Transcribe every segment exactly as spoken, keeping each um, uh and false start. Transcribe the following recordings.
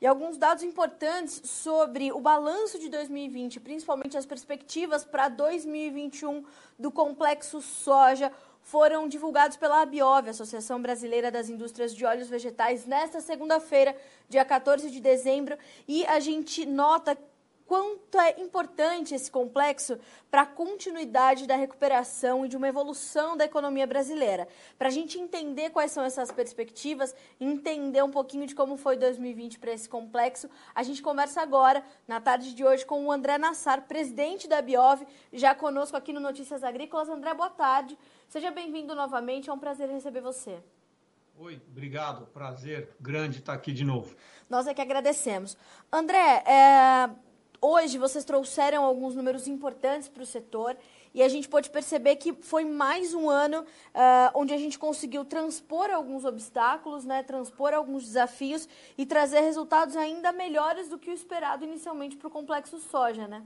E alguns dados importantes sobre o balanço de dois mil e vinte, principalmente as perspectivas para dois mil e vinte e um do complexo soja, foram divulgados pela ABIOV, Associação Brasileira das Indústrias de Óleos Vegetais, nesta segunda-feira, dia quatorze de dezembro, e a gente nota quanto é importante esse complexo para a continuidade da recuperação e de uma evolução da economia brasileira. Para a gente entender quais são essas perspectivas, entender um pouquinho de como foi dois mil e vinte para esse complexo, a gente conversa agora, na tarde de hoje, com o André Nassar, presidente da ABIOV, já conosco aqui no Notícias Agrícolas. André, boa tarde. Seja bem-vindo novamente, é um prazer receber você. Oi, obrigado, prazer grande estar aqui de novo. Nós é que agradecemos. André, é... hoje vocês trouxeram alguns números importantes para o setor e a gente pode perceber que foi mais um ano uh, onde a gente conseguiu transpor alguns obstáculos, né, transpor alguns desafios e trazer resultados ainda melhores do que o esperado inicialmente para o complexo soja, né?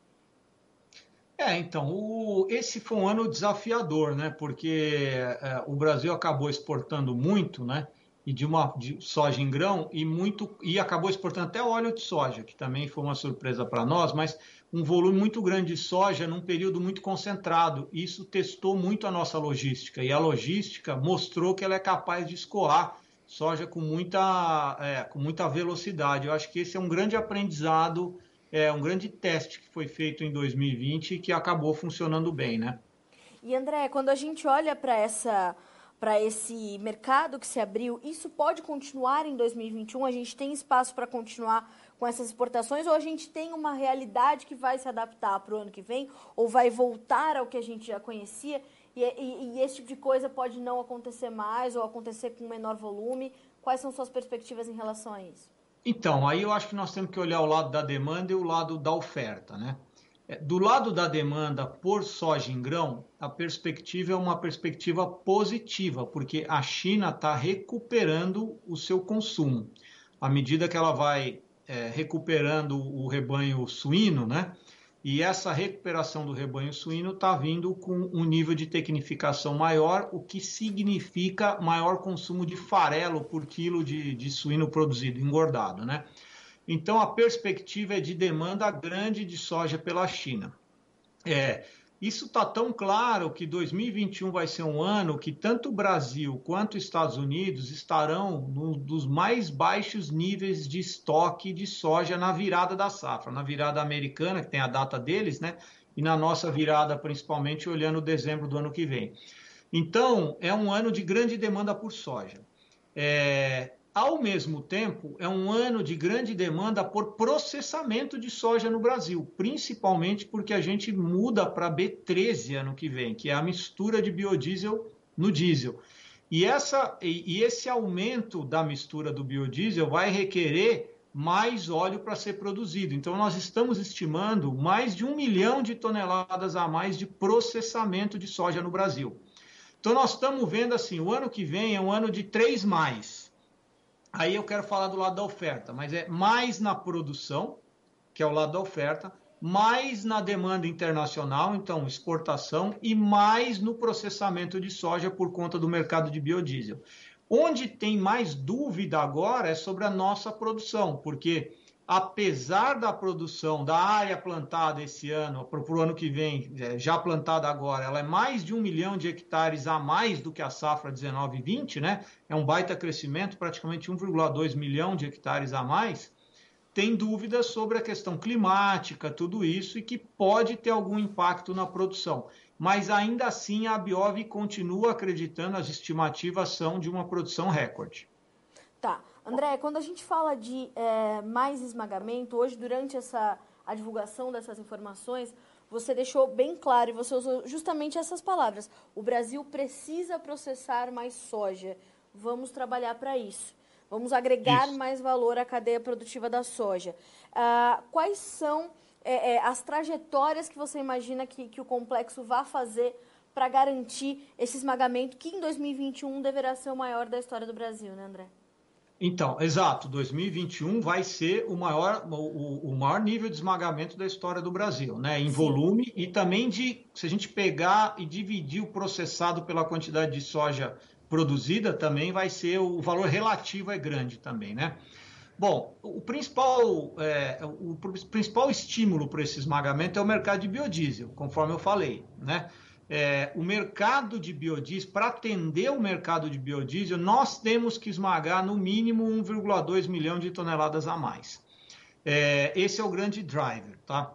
É, então, o, esse foi um ano desafiador, né? Porque é, o Brasil acabou exportando muito, né? E de uma de soja em grão e muito e acabou exportando até óleo de soja, que também foi uma surpresa para nós, mas um volume muito grande de soja num período muito concentrado. Isso testou muito a nossa logística e a logística mostrou que ela é capaz de escoar soja com muita, é, com muita velocidade. Eu acho que esse é um grande aprendizado. É um grande teste que foi feito em dois mil e vinte e que acabou funcionando bem, né? E André, quando a gente olha para essa, para esse mercado que se abriu, isso pode continuar em dois mil e vinte e um? A gente tem espaço para continuar com essas exportações ou a gente tem uma realidade que vai se adaptar para o ano que vem ou vai voltar ao que a gente já conhecia e, e, e esse tipo de coisa pode não acontecer mais ou acontecer com menor volume? Quais são suas perspectivas em relação a isso? Então, aí eu acho que nós temos que olhar o lado da demanda e o lado da oferta, né? Do lado da demanda por soja em grão, a perspectiva é uma perspectiva positiva, porque a China está recuperando o seu consumo. À medida que ela vai é, recuperando o rebanho suíno, né? E essa recuperação do rebanho suíno está vindo com um nível de tecnificação maior, o que significa maior consumo de farelo por quilo de, de suíno produzido, engordado, né? Então, a perspectiva é de demanda grande de soja pela China. É, isso está tão claro que dois mil e vinte e um vai ser um ano que tanto o Brasil quanto os Estados Unidos estarão num dos mais baixos níveis de estoque de soja na virada da safra, na virada americana, que tem a data deles, né? E na nossa virada, principalmente olhando dezembro do ano que vem. Então, é um ano de grande demanda por soja. É, Ao mesmo tempo, é um ano de grande demanda por processamento de soja no Brasil, principalmente porque a gente muda para B treze ano que vem, que é a mistura de biodiesel no diesel. E, essa, e esse aumento da mistura do biodiesel vai requerer mais óleo para ser produzido. Então, nós estamos estimando mais de um milhão de toneladas a mais de processamento de soja no Brasil. Então, nós estamos vendo assim, o ano que vem é um ano de três mais. Aí eu quero falar do lado da oferta, mas é mais na produção, que é o lado da oferta, mais na demanda internacional, então exportação, e mais no processamento de soja por conta do mercado de biodiesel. Onde tem mais dúvida agora é sobre a nossa produção, porque apesar da produção da área plantada esse ano, para o ano que vem, já plantada agora, ela é mais de um milhão de hectares a mais do que a safra dezenove vinte, né? É um baita crescimento, praticamente um vírgula dois milhão de hectares a mais. Tem dúvidas sobre a questão climática, tudo isso, e que pode ter algum impacto na produção. Mas ainda assim a ABIOV continua acreditando, as estimativas são de uma produção recorde. Tá. André, quando a gente fala de é, mais esmagamento, hoje durante essa, a divulgação dessas informações, você deixou bem claro e você usou justamente essas palavras. O Brasil precisa processar mais soja. Vamos trabalhar para isso. Vamos agregar isso. mais valor à cadeia produtiva da soja. Ah, quais são é, é, as trajetórias que você imagina que, que o complexo vai fazer para garantir esse esmagamento que em dois mil e vinte e um deverá ser o maior da história do Brasil, né, André? Então, exato, dois mil e vinte e um vai ser o maior, o, o maior nível de esmagamento da história do Brasil, né? Em Sim. volume e também de, se a gente pegar e dividir o processado pela quantidade de soja produzida, também vai ser, o valor relativo é grande também, né? Bom, o principal, é, o principal estímulo para esse esmagamento é o mercado de biodiesel, conforme eu falei, né? É, o mercado de biodiesel, para atender o mercado de biodiesel, nós temos que esmagar no mínimo um vírgula dois milhão de toneladas a mais. É, esse é o grande driver, tá?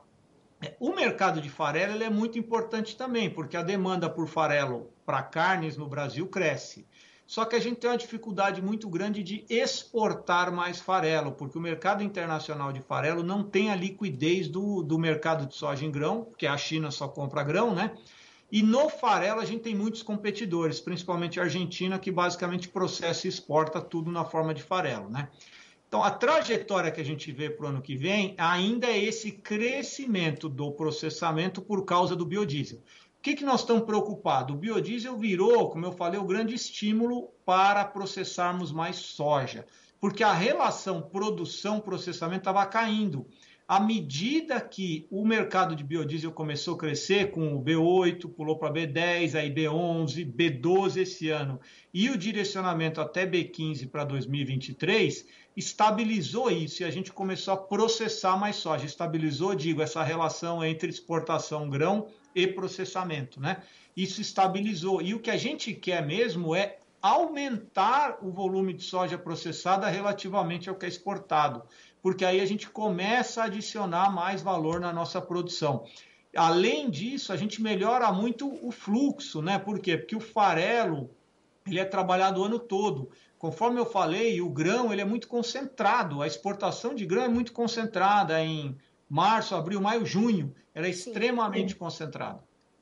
O mercado de farelo ele é muito importante também, porque a demanda por farelo para carnes no Brasil cresce. Só que a gente tem uma dificuldade muito grande de exportar mais farelo, porque o mercado internacional de farelo não tem a liquidez do, do mercado de soja em grão, porque a China só compra grão, né? E no farelo a gente tem muitos competidores, principalmente a Argentina, que basicamente processa e exporta tudo na forma de farelo, né? Então, a trajetória que a gente vê para o ano que vem ainda é esse crescimento do processamento por causa do biodiesel. O que, que nós estamos preocupados? O biodiesel virou, como eu falei, o grande estímulo para processarmos mais soja, porque a relação produção-processamento estava caindo. À medida que o mercado de biodiesel começou a crescer, com o B oito, pulou para B dez, aí B onze, B doze esse ano, e o direcionamento até B quinze para dois mil e vinte e três, estabilizou isso e a gente começou a processar mais soja. Estabilizou, digo, essa relação entre exportação grão e processamento, né? Isso estabilizou. E o que a gente quer mesmo é aumentar o volume de soja processada relativamente ao que é exportado, porque aí a gente começa a adicionar mais valor na nossa produção. Além disso, a gente melhora muito o fluxo, né? Por quê? Porque o farelo ele é trabalhado o ano todo. Conforme eu falei, o grão ele é muito concentrado, a exportação de grão é muito concentrada em março, abril, maio, junho. Ela é Sim. extremamente concentrada.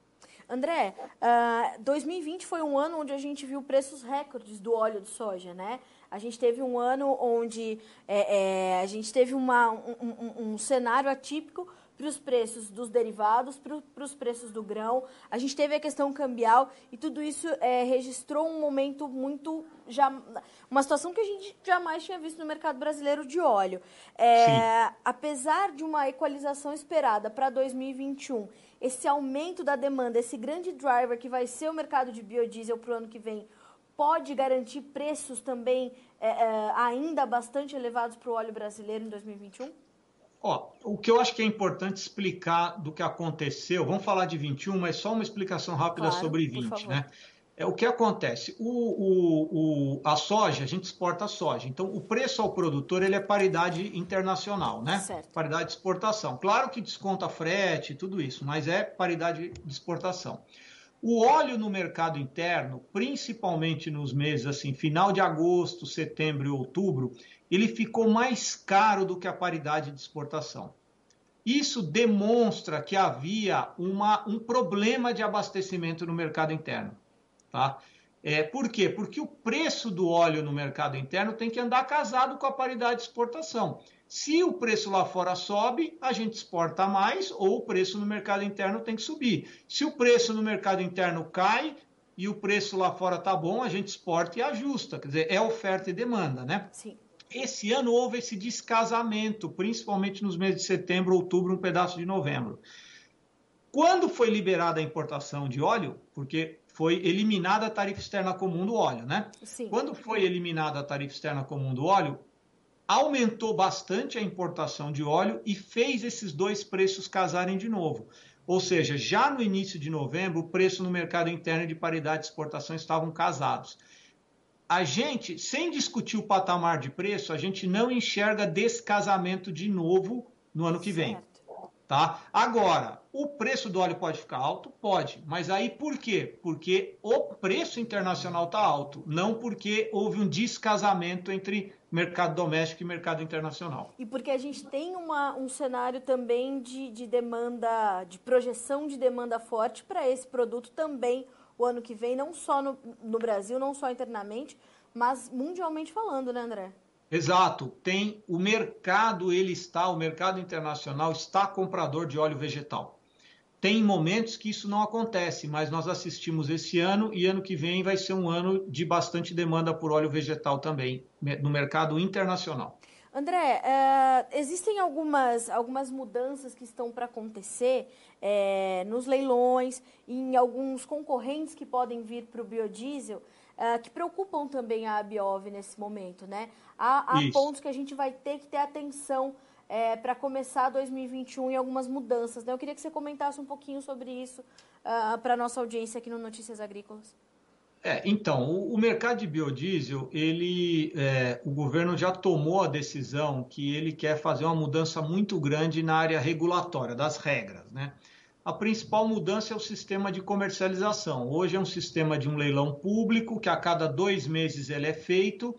André, uh, dois mil e vinte foi um ano onde a gente viu preços recordes do óleo de soja, né? A gente teve um ano onde é, é, a gente teve uma, um, um, um cenário atípico para os preços dos derivados, para os preços do grão. A gente teve a questão cambial e tudo isso é, registrou um momento muito... Já, uma situação que a gente jamais tinha visto no mercado brasileiro de óleo. É, apesar de uma equalização esperada para dois mil e vinte e um, esse aumento da demanda, esse grande driver que vai ser o mercado de biodiesel para o ano que vem, pode garantir preços também é, é, ainda bastante elevados para o óleo brasileiro em dois mil e vinte e um? Ó, o que eu acho que é importante explicar do que aconteceu, vamos falar de vinte e um, mas só uma explicação rápida claro, sobre vinte, né? É, o que acontece? O, o, o, a soja, a gente exporta a soja, então o preço ao produtor ele é paridade internacional, né? Certo. Paridade de exportação. Claro que desconta frete, tudo isso, mas é paridade de exportação. O óleo no mercado interno, principalmente nos meses assim, final de agosto, setembro e outubro, ele ficou mais caro do que a paridade de exportação. Isso demonstra que havia uma, um problema de abastecimento no mercado interno. Tá? É, por quê? Porque o preço do óleo no mercado interno tem que andar casado com a paridade de exportação. Se o preço lá fora sobe, a gente exporta mais ou o preço no mercado interno tem que subir. Se o preço no mercado interno cai e o preço lá fora está bom, a gente exporta e ajusta. Quer dizer, é oferta e demanda, né? Sim. Esse ano houve esse descasamento, principalmente nos meses de setembro, outubro, um pedaço de novembro. Quando foi liberada a importação de óleo, porque foi eliminada a tarifa externa comum do óleo, né? Sim. Quando foi eliminada a tarifa externa comum do óleo, aumentou bastante a importação de óleo e fez esses dois preços casarem de novo. Ou seja, já no início de novembro, o preço no mercado interno de paridade de exportação estavam casados. A gente, sem discutir o patamar de preço, a gente não enxerga descasamento de novo no ano que vem. Certo. Tá? Agora, o preço do óleo pode ficar alto? Pode. Mas aí por quê? Porque o preço internacional está alto, não porque houve um descasamento entre mercado doméstico e mercado internacional. E porque a gente tem uma, um cenário também de, de demanda, de projeção de demanda forte para esse produto também o ano que vem, não só no, no Brasil, não só internamente, mas mundialmente falando, né, André? Exato. Tem o mercado, ele está, o mercado internacional está comprador de óleo vegetal. Tem momentos que isso não acontece, mas nós assistimos esse ano e ano que vem vai ser um ano de bastante demanda por óleo vegetal também, no mercado internacional. André, uh, existem algumas, algumas mudanças que estão para acontecer é, nos leilões, em alguns concorrentes que podem vir para o biodiesel, uh, que preocupam também a Abiove nesse momento, né? Há, há pontos que a gente vai ter que ter atenção é, para começar dois mil e vinte e um e algumas mudanças, né? Eu queria que você comentasse um pouquinho sobre isso uh, para a nossa audiência aqui no Notícias Agrícolas. É, então, o, o mercado de biodiesel, ele, é, o governo já tomou a decisão que ele quer fazer uma mudança muito grande na área regulatória, das regras, né? A principal mudança é o sistema de comercialização. Hoje é um sistema de um leilão público, que a cada dois meses ele é feito,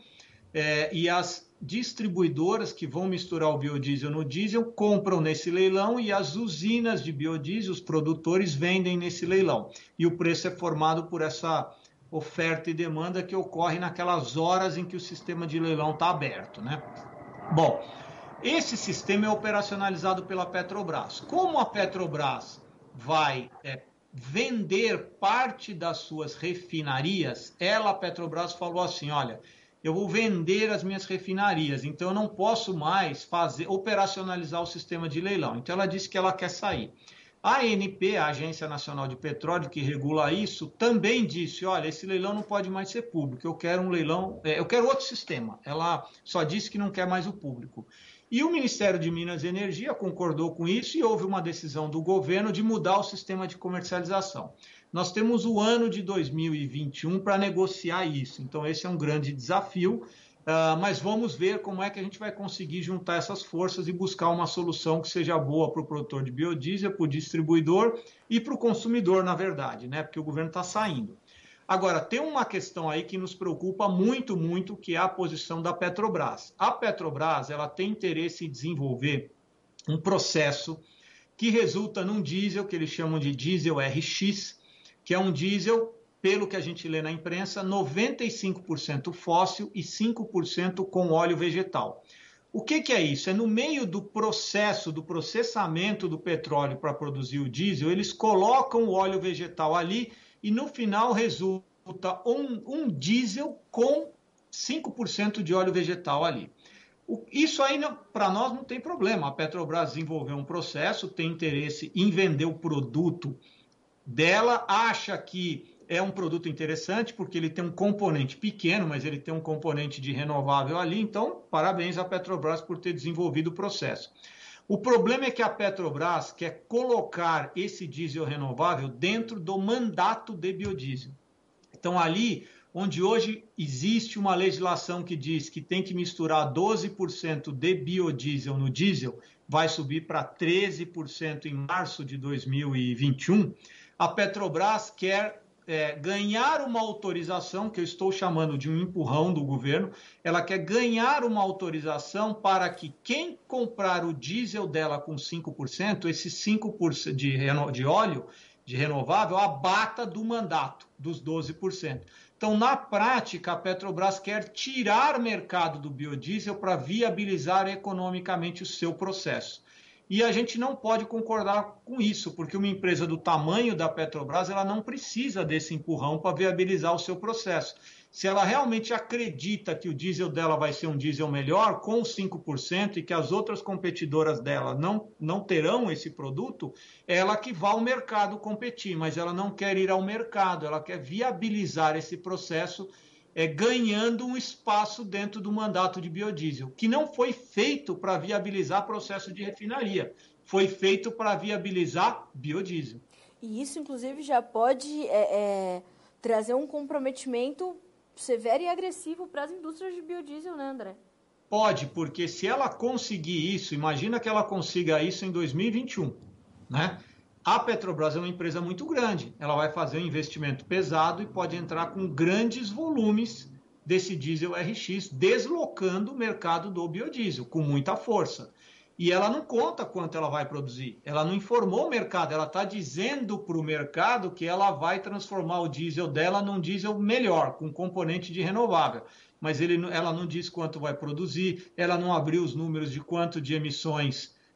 é, e as distribuidoras que vão misturar o biodiesel no diesel compram nesse leilão e as usinas de biodiesel, os produtores, vendem nesse leilão. E o preço é formado por essa oferta e demanda que ocorre naquelas horas em que o sistema de leilão está aberto, né? Bom, esse sistema é operacionalizado pela Petrobras. Como a Petrobras vai é, vender parte das suas refinarias, ela, a Petrobras, falou assim, olha, eu vou vender as minhas refinarias, então eu não posso mais fazer, operacionalizar o sistema de leilão. Então ela disse que ela quer sair. A ANP, a Agência Nacional de Petróleo, que regula isso, também disse, olha, esse leilão não pode mais ser público, eu quero um leilão, eu quero outro sistema. Ela só disse que não quer mais o público. E o Ministério de Minas e Energia concordou com isso e houve uma decisão do governo de mudar o sistema de comercialização. Nós temos o ano de dois mil e vinte e um para negociar isso, então esse é um grande desafio. Uh, mas vamos ver como é que a gente vai conseguir juntar essas forças e buscar uma solução que seja boa para o produtor de biodiesel, para o distribuidor e para o consumidor, na verdade, né? Porque o governo está saindo. Agora, tem uma questão aí que nos preocupa muito, muito, que é a posição da Petrobras. A Petrobras, ela tem interesse em desenvolver um processo que resulta num diesel que eles chamam de diesel R X, que é um diesel, pelo que a gente lê na imprensa, noventa e cinco por cento fóssil e cinco por cento com óleo vegetal. O que, que é isso? É no meio do processo, do processamento do petróleo para produzir o diesel, eles colocam o óleo vegetal ali e no final resulta um, um diesel com cinco por cento de óleo vegetal ali. O, isso aí, para nós, não tem problema. A Petrobras desenvolveu um processo, tem interesse em vender o produto dela, acha que é um produto interessante porque ele tem um componente pequeno, mas ele tem um componente de renovável ali, então parabéns à Petrobras por ter desenvolvido o processo. O problema é que a Petrobras quer colocar esse diesel renovável dentro do mandato de biodiesel. Então ali, onde hoje existe uma legislação que diz que tem que misturar doze por cento de biodiesel no diesel, vai subir para treze por cento em março de dois mil e vinte e um, a Petrobras quer É, ganhar uma autorização, que eu estou chamando de um empurrão do governo, ela quer ganhar uma autorização para que quem comprar o diesel dela com cinco por cento, esse cinco por cento de, de óleo, de renovável, abata do mandato dos doze por cento. Então, na prática, a Petrobras quer tirar o mercado do biodiesel para viabilizar economicamente o seu processo. E a gente não pode concordar com isso, porque uma empresa do tamanho da Petrobras, ela não precisa desse empurrão para viabilizar o seu processo. Se ela realmente acredita que o diesel dela vai ser um diesel melhor, com cinco por cento, e que as outras competidoras dela não, não terão esse produto, ela que vá ao mercado competir, mas ela não quer ir ao mercado, ela quer viabilizar esse processo É, ganhando um espaço dentro do mandato de biodiesel, que não foi feito para viabilizar processo de refinaria, foi feito para viabilizar biodiesel. E isso, inclusive, já pode é, é, trazer um comprometimento severo e agressivo para as indústrias de biodiesel, né, André? Pode, porque se ela conseguir isso, imagina que ela consiga isso em dois mil e vinte e um, né? A Petrobras é uma empresa muito grande, ela vai fazer um investimento pesado e pode entrar com grandes volumes desse diesel R X, deslocando o mercado do biodiesel com muita força. E ela não conta quanto ela vai produzir, ela não informou o mercado, ela está dizendo para o mercado que ela vai transformar o diesel dela num diesel melhor, com componente de renovável. Mas ele, ela não diz quanto vai produzir, ela não abriu os números de quanto de emissões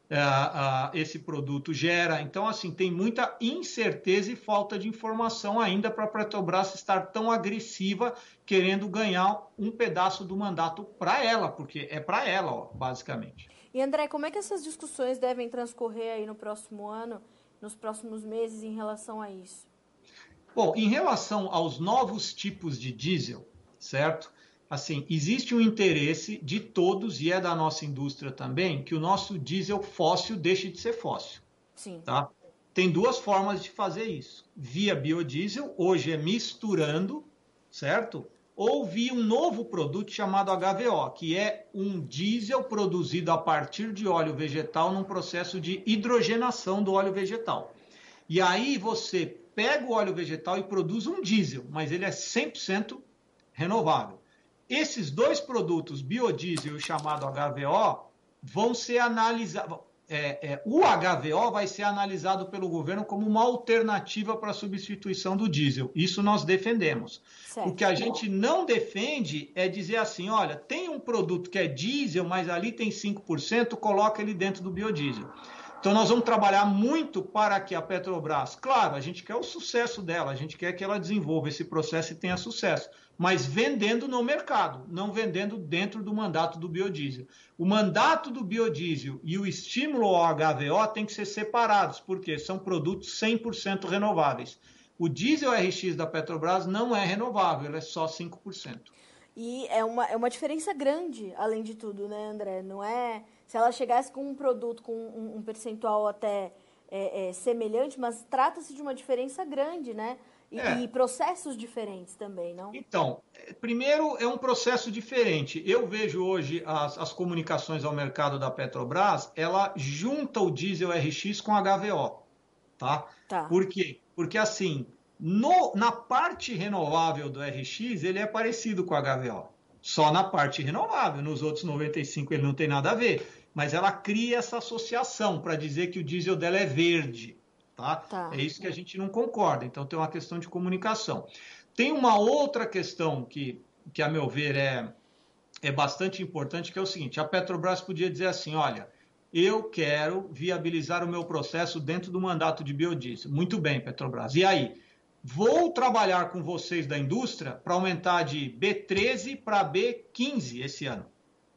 uh, uh, esse produto gera. Então, assim, tem muita incerteza e falta de informação ainda para a Petrobras estar tão agressiva, querendo ganhar um pedaço do mandato para ela, porque é para ela, ó, basicamente. E, André, como é que essas discussões devem transcorrer aí no próximo ano, nos próximos meses, em relação a isso? Bom, em relação aos novos tipos de diesel, certo? Assim, existe um interesse de todos, e é da nossa indústria também, que o nosso diesel fóssil deixe de ser fóssil. Sim. Tá? Tem duas formas de fazer isso. Via biodiesel, hoje é misturando, certo? Ou via um novo produto chamado H V O, que é um diesel produzido a partir de óleo vegetal num processo de hidrogenação do óleo vegetal. E aí você pega o óleo vegetal e produz um diesel, mas ele é cem por cento renovável. Esses dois produtos, biodiesel e o chamado H V O, vão ser analisados. É, é, o H V O vai ser analisado pelo governo como uma alternativa para a substituição do diesel. Isso nós defendemos. Certo. O que a gente não defende é dizer assim, olha, tem um produto que é diesel, mas ali tem cinco por cento, coloca ele dentro do biodiesel. Então nós vamos trabalhar muito para que a Petrobras, claro, a gente quer o sucesso dela, a gente quer que ela desenvolva esse processo e tenha sucesso, mas vendendo no mercado, não vendendo dentro do mandato do biodiesel. O mandato do biodiesel e o estímulo ao H V O tem que ser separados, porque são produtos cem por cento renováveis. O diesel R X da Petrobras não é renovável, ele é só cinco por cento. E é uma, é uma diferença grande, além de tudo, né, André? Não é... Se ela chegasse com um produto com um, um percentual até é, é, semelhante, mas trata-se de uma diferença grande, né? E, é. e processos diferentes também, não? Então, primeiro é um processo diferente. Eu vejo hoje as, as comunicações ao mercado da Petrobras, ela junta o diesel R X com H V O, tá? Tá. Por quê? Porque assim, no, na parte renovável do R X, ele é parecido com o H V O. Só na parte renovável, nos outros noventa e cinco ele não tem nada a ver. Mas ela cria essa associação para dizer que o diesel dela é verde. Tá? Tá. É isso que a gente não concorda. Então tem uma questão de comunicação. Tem uma outra questão que, que a meu ver, é, é bastante importante, que é o seguinte, a Petrobras podia dizer assim, olha, eu quero viabilizar o meu processo dentro do mandato de biodiesel. Muito bem, Petrobras. E aí? Vou trabalhar com vocês da indústria para aumentar de B treze para B quinze esse ano.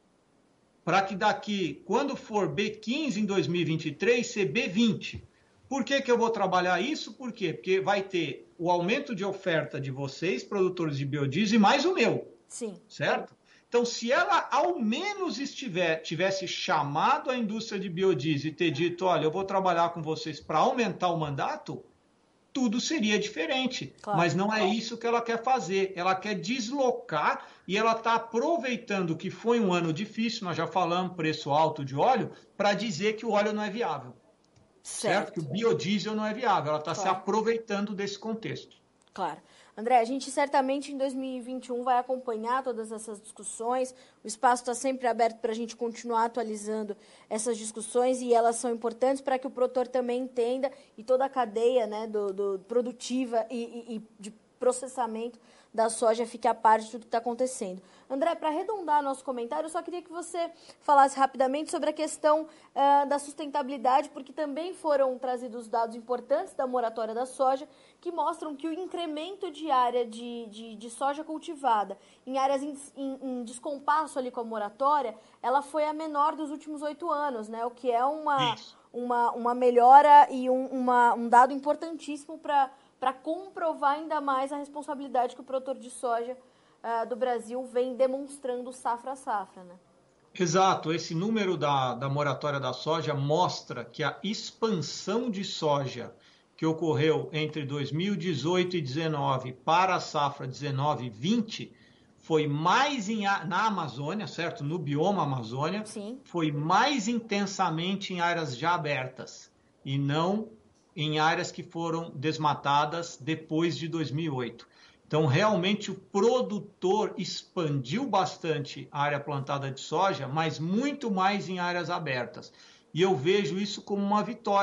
Para que daqui, quando for B quinze em dois mil e vinte e três, ser B vinte. Por que que eu vou trabalhar isso? Por quê? Porque vai ter o aumento de oferta de vocês, produtores de biodiesel, e mais o meu. Sim. Certo? Então, se ela ao menos estiver, tivesse chamado a indústria de biodiesel e ter dito, olha, eu vou trabalhar com vocês para aumentar o mandato, tudo seria diferente. Claro. Mas não é isso que ela quer fazer. Ela quer deslocar e ela está aproveitando que foi um ano difícil, nós já falamos, preço alto de óleo, para dizer que o óleo não é viável. Certo. certo? Que o biodiesel não é viável. Ela está claro. se aproveitando desse contexto. Claro. André, a gente certamente em dois mil e vinte e um vai acompanhar todas essas discussões. O espaço está sempre aberto para a gente continuar atualizando essas discussões e elas são importantes para que o produtor também entenda e toda a cadeia, né, do, do produtiva e, e, e de processamento da soja fique a par de tudo que está acontecendo. André, para arredondar nosso comentário, eu só queria que você falasse rapidamente sobre a questão uh, da sustentabilidade, porque também foram trazidos dados importantes da moratória da soja, que mostram que o incremento de área de, de, de soja cultivada em áreas em, em, em descompasso ali com a moratória, ela foi a menor dos últimos oito anos, né? O que é uma, uma, uma melhora e um, uma, um dado importantíssimo para para comprovar ainda mais a responsabilidade que o produtor de soja uh, do Brasil vem demonstrando safra a safra, né? Exato. Esse número da, da moratória da soja mostra que a expansão de soja que ocorreu entre dois mil e dezoito e dezenove para a safra dezenove e vinte foi mais em, na Amazônia, certo? No bioma Amazônia, Sim. foi mais intensamente em áreas já abertas e não em áreas que foram desmatadas depois de dois mil e oito. Então, realmente, o produtor expandiu bastante a área plantada de soja, mas muito mais em áreas abertas. E eu vejo isso como uma vitória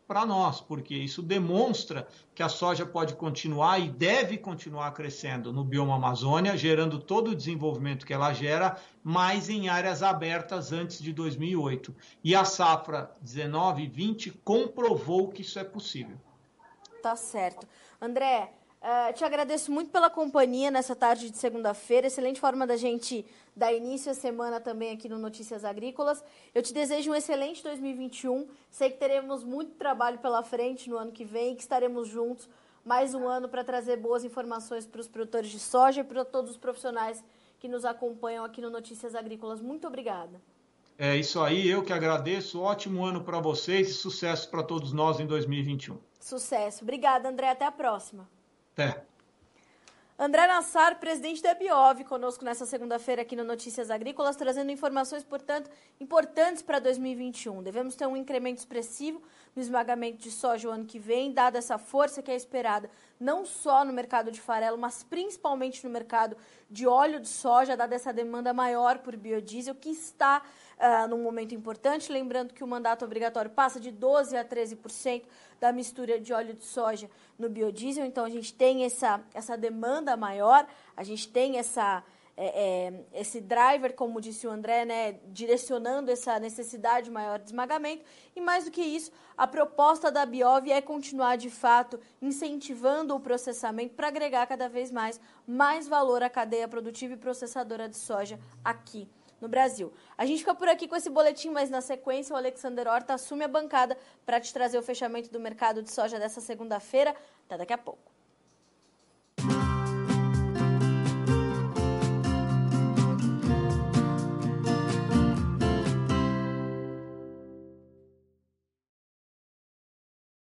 para nós, porque isso demonstra que a soja pode continuar e deve continuar crescendo no bioma Amazônia, gerando todo o desenvolvimento que ela gera, mas em áreas abertas antes de dois mil e oito. E a safra dezenove e vinte comprovou que isso é possível. Tá certo. André, uh, te agradeço muito pela companhia nessa tarde de segunda-feira. Excelente forma da gente dar início à semana também aqui no Notícias Agrícolas. Eu te desejo um excelente dois mil e vinte e um. Sei que teremos muito trabalho pela frente no ano que vem, que estaremos juntos mais um ano para trazer boas informações para os produtores de soja e para todos os profissionais que nos acompanham aqui no Notícias Agrícolas. Muito obrigada. É isso aí, eu que agradeço. Ótimo ano para vocês e sucesso para todos nós em dois mil e vinte e um. Sucesso. Obrigada, André. Até a próxima. Até. André Nassar, presidente da Biov, conosco nessa segunda-feira aqui no Notícias Agrícolas, trazendo informações, portanto, importantes para dois mil e vinte e um. Devemos ter um incremento expressivo no esmagamento de soja o ano que vem, dada essa força que é esperada não só no mercado de farelo, mas principalmente no mercado de óleo de soja, dada essa demanda maior por biodiesel, que está uh, num momento importante. Lembrando que o mandato obrigatório passa de doze a treze por cento da mistura de óleo de soja no biodiesel, então a gente tem essa, essa demanda maior, a gente tem essa, é, é, esse driver, como disse o André, né, direcionando essa necessidade maior de esmagamento, e mais do que isso, a proposta da Biov é continuar, de fato, incentivando o processamento para agregar cada vez mais, mais valor à cadeia produtiva e processadora de soja aqui no Brasil. A gente fica por aqui com esse boletim, mas na sequência o Alexander Horta assume a bancada para te trazer o fechamento do mercado de soja dessa segunda-feira. Até daqui a pouco.